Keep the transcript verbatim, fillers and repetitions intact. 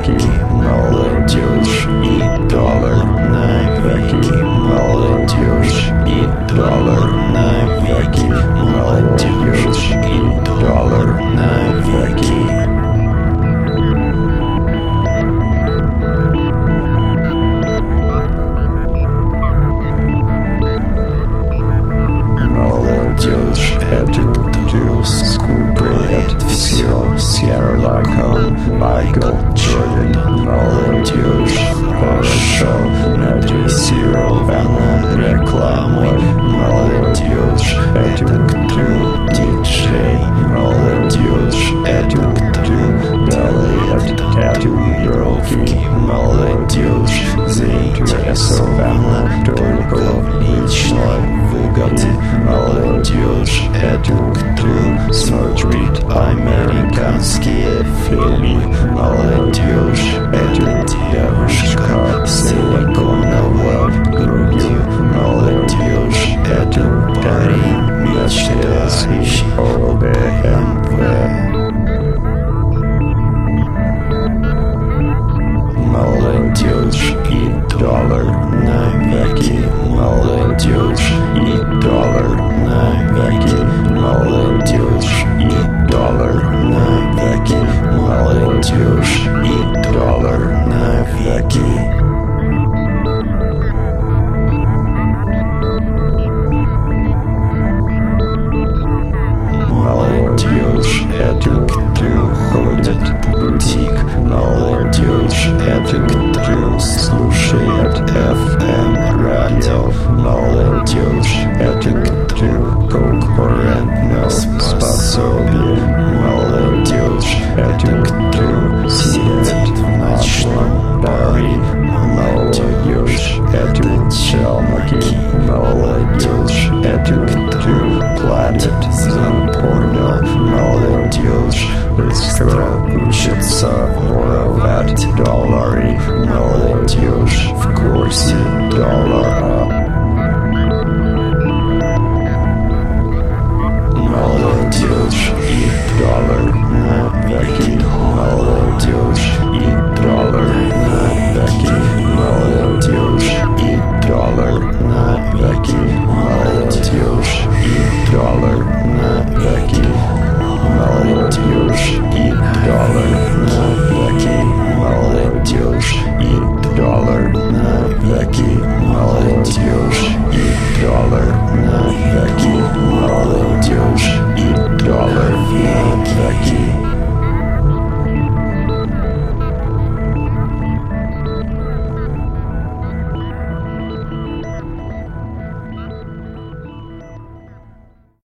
навеки, молодежь и доллар навеки, молодежь и доллар навеки, молодежь и доллар навеки. Молодежь, это кто скупает все, Sierra Leone, Майкл Джордан. Молодежь, хорошо надрессирована рекламой. Молодежь, это кто диджей. Молодежь, это кто делает татуировки. Молодежь заинтересована только в личной выгоде. Молодежь, это кто смотрит американские фильмы. Молодежь, это девушка с силиконовой грудью. Молодежь, это парень, мечтающий о бэ эм вэ. Молодежь и доллар навеки, молодежь и доллар навеки, молодежь и доллар навеки, молодежь и доллар навеки. Молодежь, это кто ходит в бутик. Молодежь, это кто слушает эф эм радио. Молодежь, это кто конкурентно способен. Молодежь, это кто сидит в ночном баре. Молодежь, это челноки. Молодежь, это кто платит за порно. Молодежь, быстро учится воровать доллары. Молодежь в курсе доллара. Молодежь и доллар навеки, молодежь и доллар навеки, молодежь и доллар навеки, молодежь и доллар